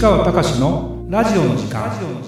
川隆のラジオの時間。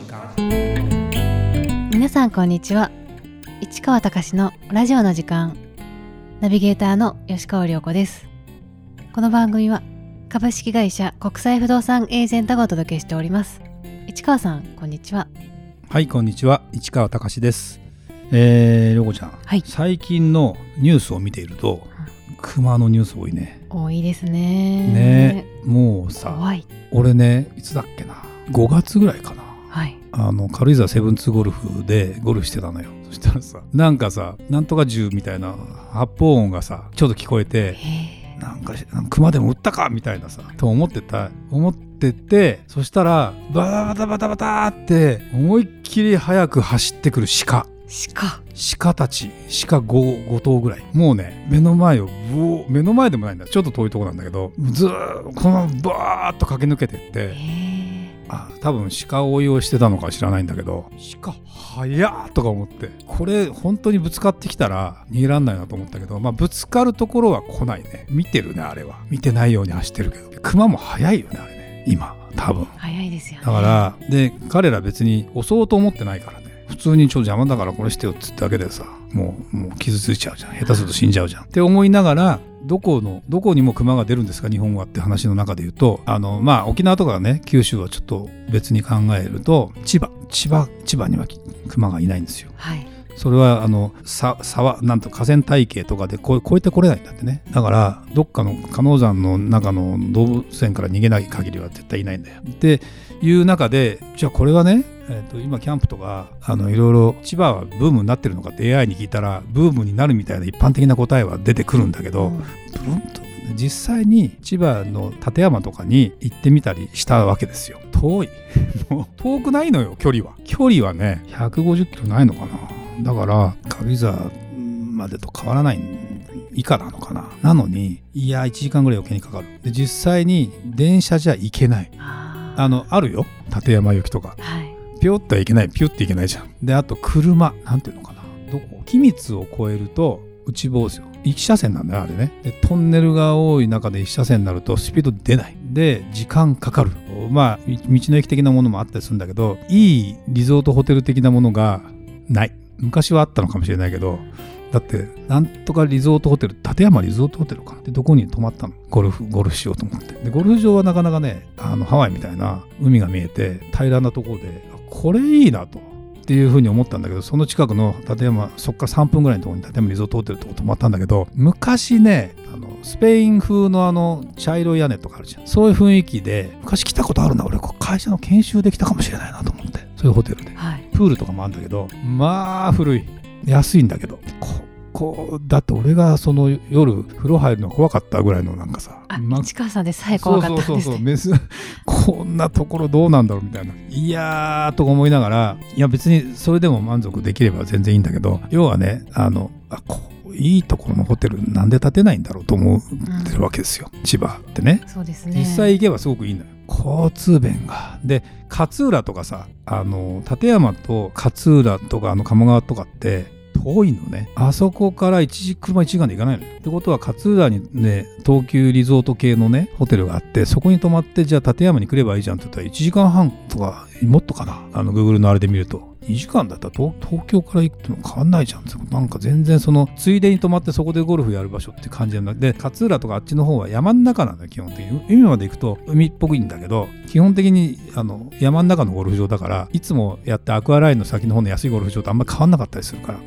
皆さんこんにちは。市川隆のラジオの時間、ナビゲーターの吉川亮子です。この番組は株式会社国際不動産エージェントがお届けしております。市川さんこんにちは。 はい、こんにちは。市川隆です。亮子ちゃん、 はい、 最近のニュースを見ていると、熊のニュース多いね。 多いですね。 ね、もうさ、 怖い。 俺ね、いつだっけな、5月ぐらいかな、 はい、 軽井沢セブンツーゴルフでゴルフしてたのよ。そしたらさ、なんかさ、なんとか銃みたいな発砲音がさちょっと聞こえて、なんか熊でも撃ったかみたいなさと思ってて、そしたらバタバタバタって思いっきり速く走ってくる鹿たち、鹿 5頭ぐらい、もうね、目の前でもないんだ、ちょっと遠いとこなんだけど、ずーっとこのバーッと駆け抜けてって、多分鹿追いをしてたのか知らないんだけど、鹿速っとか思って、これ本当にぶつかってきたら逃げらんないなと思ったけど、ぶつかるところは来ないね。見てるね、あれは。見てないように走ってるけど、熊も速いよね、あれね、今多分速いですよね。 だからで、彼ら別に襲おうと思ってないからね、普通にちょっと邪魔だからこれしてよっつっただけでさ、もう傷ついちゃうじゃん、下手すると死んじゃうじゃんって思いながら、どこにも熊が出るんですか日本はって話の中で言うと、沖縄とかね、九州はちょっと別に考えると、千葉には熊がいないんですよ。はい、それは沢なんと河川体系とかで越えてこれないんだってね。だからどっかの鹿野山の中の動物園から逃げない限りは絶対いないんだよっていう中で、じゃあこれはね、今キャンプとかいろいろ千葉はブームになってるのかって AI に聞いたら、ブームになるみたいな一般的な答えは出てくるんだけど、実際に千葉の館山とかに行ってみたりしたわけですよ。遠いもう遠くないのよ、距離はね、150キロないのかな。だから軽井沢までと変わらない以下なのかな。なのに、いや1時間ぐらい余計にかかる。で実際に電車じゃ行けない。あるよ、館山行きとか、はい、ピュッていけないじゃん。であと車、なんていうのかな、君津を越えると内房ですよ。1車線なんだよ、あれね。でトンネルが多い中で1車線になるとスピード出ないで、時間かかる。道の駅的なものもあったりするんだけど、いいリゾートホテル的なものがない。昔はあったのかもしれないけど、だってなんとかリゾートホテル、館山リゾートホテルかなって、どこに泊まったの、ゴルフしようと思って。でゴルフ場はなかなかね、ハワイみたいな海が見えて平らなところで、これいいなとっていうふうに思ったんだけど、その近くの館山、そっから3分ぐらいのところに館山リゾートホテルとか泊まったんだけど、昔ね、スペイン風の茶色い屋根とかあるじゃん。そういう雰囲気で昔来たことあるな。俺会社の研修できたかもしれないなと思って、そういうホテルで、はい、プールとかもあるんだけど、古い、安いんだけど、だって俺がその夜風呂入るの怖かったぐらいの、なんかさ、 市川さんでさえ怖かったんですね。 そうこんなところどうなんだろうみたいな、いやーとか思いながら、いや別にそれでも満足できれば全然いいんだけど、要はね、いいところのホテルなんで建てないんだろうと思ってるわけですよ、千葉ってね。 そうですね。 実際行けばすごくいいのよ、交通便が。で勝浦とかさ、館山と勝浦とか鴨川とかって遠いのね。あそこから車1時間で行かないのよ。ってことは勝浦にね、東急リゾート系のねホテルがあって、そこに泊まって、じゃあ館山に来ればいいじゃんって言ったら1時間半とかもっとかな。Google のあれで見ると2時間だったら東京から行くの変わんないじゃん。なんか全然ついでに泊まってそこでゴルフやる場所って感じなんだ。で勝浦とかあっちの方は山の中なんだよ、基本的に。海まで行くと海っぽくいいんだけど、基本的に山の中のゴルフ場だから、いつもやってアクアラインの先の方の安いゴルフ場とあんまり変わんなかったりするから、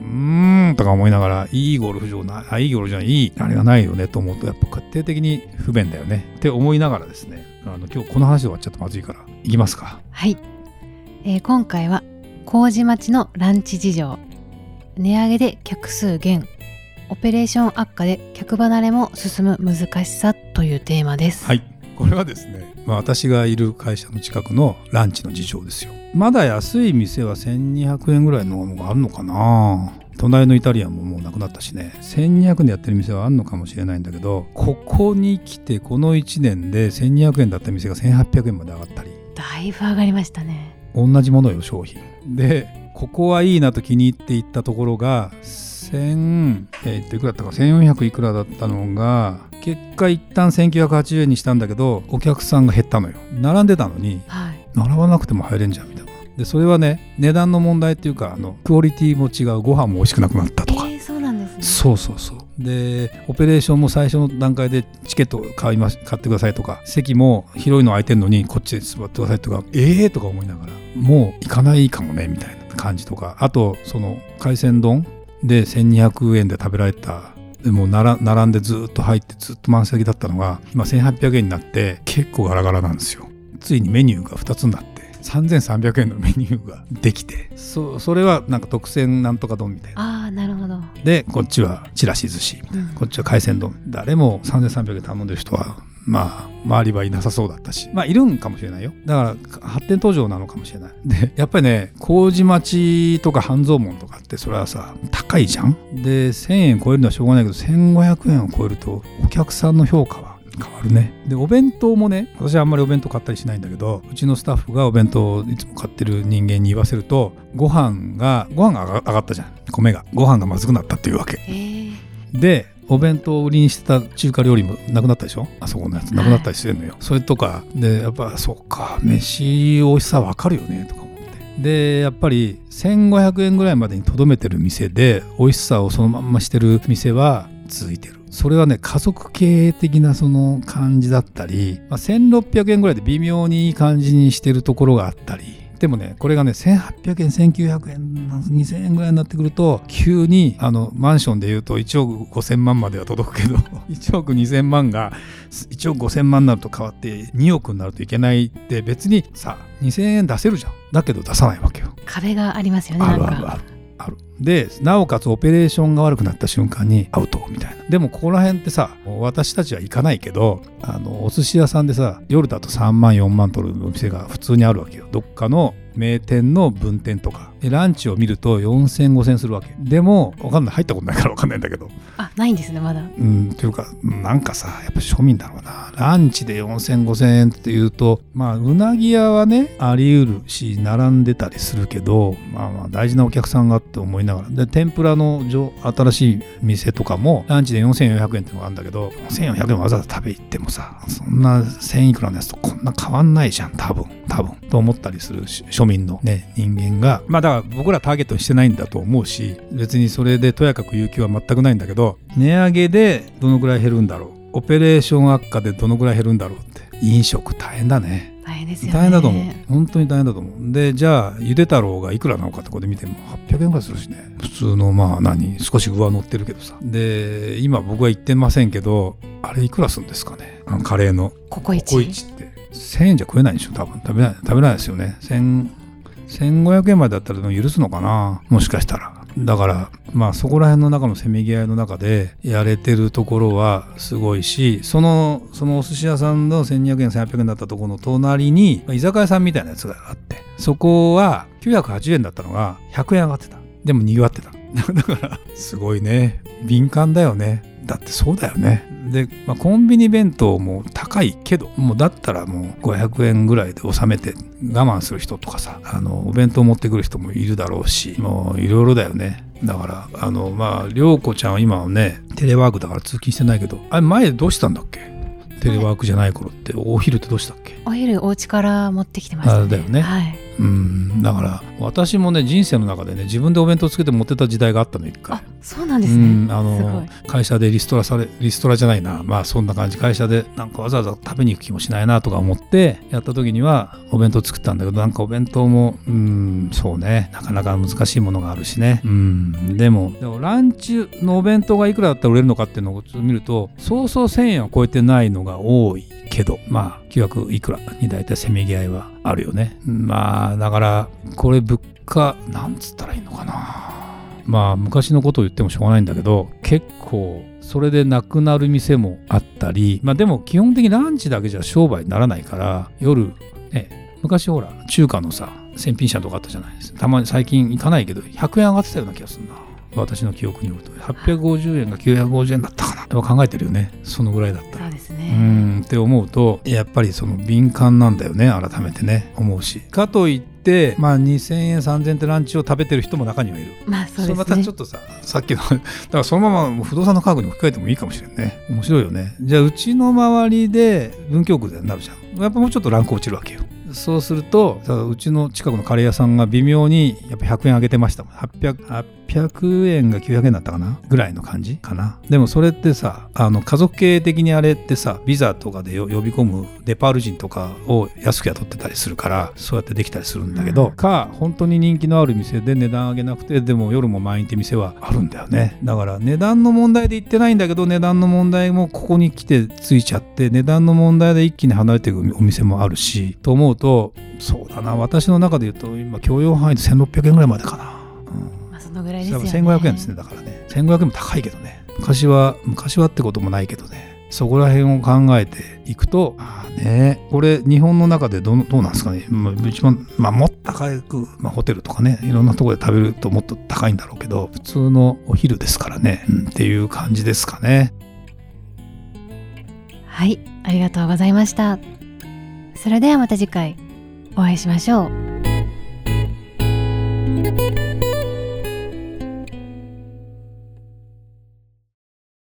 とか思いながら、いいゴルフ場いいゴルフ場いいあれがないよねと思うと、やっぱ決定的に不便だよねって思いながらですね、今日この話で終わっちゃってまずいから行きますか。 はい、今回は麹町のランチ事情、値上げで客数減、オペレーション悪化で客離れも進む難しさというテーマです。 はい、これはですね、私がいる会社の近くのランチの事情ですよ。まだ安い店は1200円ぐらいのものがあるのかな。隣のイタリアンももうなくなったしね、1200円でやってる店はあるのかもしれないんだけど、ここに来てこの1年で1200円だった店が1800円まで上がったり、 だいぶ上がりましたね。 同じものよ、商品で。ここはいいなと気に入っていったところがいくらだったか、1400いくらだったのが結果一旦1980円にしたんだけどお客さんが減ったのよ。並んでたのに、 はい、 並ばなくても入れんじゃんみたいな。でそれはね値段の問題っていうかクオリティも違う、ご飯も美味しくなくなったとか、 そうなんですね。 そうでオペレーションも最初の段階でチケット買ってくださいとか、席も広いの空いてるのにこっちで座ってくださいとかとか思いながら、もう行かないかもねみたいな感じとか、あとその海鮮丼で1200円で食べられた、でも並んでずっと入ってずっと満席だったのが今1800円になって結構ガラガラなんですよ。ついにメニューが2つになって3300円のメニューができて、それはなんか特選なんとか丼みたいな。 なるほど。でこっちはちらし寿司みたいな、こっちは海鮮丼。誰も3300円頼んでる人は周りはいなさそうだったし、いるんかもしれないよ。だから発展途上なのかもしれない。でやっぱりね、麹町とか半蔵門とかってそれはさ高いじゃん。で1000円超えるのはしょうがないけど、1500円を超えるとお客さんの評価は変わるね。でお弁当もね、私はあんまりお弁当買ったりしないんだけど、うちのスタッフがお弁当をいつも買ってる人間に言わせると、ご飯が上がったじゃん。ご飯がまずくなったっていうわけ。でお弁当を売りにしてた中華料理もなくなったでしょ。あそこのやつなくなったりしてるのよ、それとかで、やっぱそうか、飯美味しさわかるよねとか思って。でやっぱり1500円ぐらいまでにとどめてる店で美味しさをそのまんましてる店は続いてる。それはね、家族経営的なその感じだったり、1600円ぐらいで微妙にいい感じにしてるところがあったり、でもね、これがね1800円1900円2000円ぐらいになってくると、急にマンションでいうと1億5000万までは届くけど1億2000万が1億5000万になると変わって2億になるといけないって、別にさ2000円出せるじゃん。だけど出さないわけよ。 壁がありますよね。 ある。でなおかつオペレーションが悪くなった瞬間にアウトみたいな。でもここら辺ってさ、私たちは行かないけど、お寿司屋さんでさ、夜だと3万4万取るお店が普通にあるわけよ。どっかの名店の分店とかでランチを見ると4000、5000するわけ。でも分かんない、入ったことないから分かんないんだけど、 ないんですねまだ。 というかなんかさ、やっぱ庶民だろうな。ランチで4000、5000円っていうと、うなぎ屋はねあり得るし並んでたりするけど、大事なお客さんがって思いながら。で天ぷらの新しい店とかもランチで4400円っていうのがあるんだけど、4400円わざわざ食べ行ってもさ、そんな1000いくらのやつとこんな変わんないじゃん多分と思ったりする庶民のね人間が、だから僕らターゲットにしてないんだと思うし、別にそれでとやかく言う気は全くないんだけど、値上げでどのぐらい減るんだろう、オペレーション悪化でどのぐらい減るんだろうって。飲食大変だね。 大変ですよね。 大変だと思う。本当に大変だと思う。でじゃあゆで太郎がいくらなのかってここで見ても800円ぐらいするしね。普通の少し上乗ってるけどさ。で今僕は言ってませんけど、あれいくらするんですかね、カレーのココイチって1000円じゃ食えないでしょ多分。食べないですよね。1500円までだったら許すのかな、もしかしたら。だからそこら辺の中のせめぎ合いの中でやれてるところはすごいし、そのお寿司屋さんの1200円1800円だったところの隣に居酒屋さんみたいなやつがあって、そこは980円だったのが100円上がってた。でも賑わってた。だからすごいね、敏感だよね。だってそうだよね。で、コンビニ弁当も高いけど、もうだったらもう500円ぐらいで収めて我慢する人とかさ、お弁当持ってくる人もいるだろうし、もういろいろだよね。だから涼子ちゃんは今はねテレワークだから通勤してないけど、あれ前どうしたんだっけ。テレワークじゃない頃ってお昼ってどうしたっけ。 お昼お家から持ってきてましたね。 だよね。 はい。 だから私もね人生の中でね自分でお弁当つけて持ってた時代があったの一回。 そうなんですね。すごい。 会社でリストラじゃないな、そんな感じ。会社でなんかわざわざ食べに行く気もしないなとか思ってやった時にはお弁当作ったんだけど、なんかお弁当もそうね、なかなか難しいものがあるしね。でもランチのお弁当がいくらだったら売れるのかっていうのを見ると、そうそう1000円は超えてないのが多いけど、900いくらに大体せめぎ合いはあるよね。だからこれ物価なんつったらいいのかな。昔のことを言ってもしょうがないんだけど、結構それでなくなる店もあったり、でも基本的にランチだけじゃ商売にならないから、夜ね、昔ほら中華のさ千品車とかあったじゃないですか。たまに最近行かないけど100円上がってたような気がするな、私の記憶によると。850円が950円だったかな。やっぱ考えてるよね、そのぐらいだったら。 そうですね。 って思うとやっぱりその敏感なんだよね、改めてね思うし。かといってて、2000円3000円ってランチを食べてる人も中にはいる。 そうですね。 それまたちょっとさっきのだからそのまま不動産の価格に置き換えてもいいかもしれんね。面白いよね。じゃあうちの周りで文京区でなるじゃん。やっぱもうちょっとランク落ちるわけよ。そうするとうちの近くのカレー屋さんが微妙にやっぱ100円上げてましたもん。800円が900円だったかなぐらいの感じかな。でもそれってさ家族経営的にあれってさビザとかで呼び込むネパール人とかを安く雇ってたりするからそうやってできたりするんだけど、本当に人気のある店で値段上げなくてでも夜も満員って店はあるんだよね。だから値段の問題で言ってないんだけど値段の問題もここに来てついちゃって値段の問題で一気に離れていくお店もあるしと思うと、そうだな、私の中で言うと今許容範囲で1600円ぐらいまでかな。 そのぐらいですよね。 1500円ですね。だからね1500円も高いけどね、昔はってこともないけどね、そこら辺を考えていくとこれ日本の中でどうなんですかね。一番もっと高く、ホテルとかねいろんなところで食べるともっと高いんだろうけど普通のお昼ですからね、っていう感じですかね。 はい、ありがとうございました。それではまた次回お会いしましょう。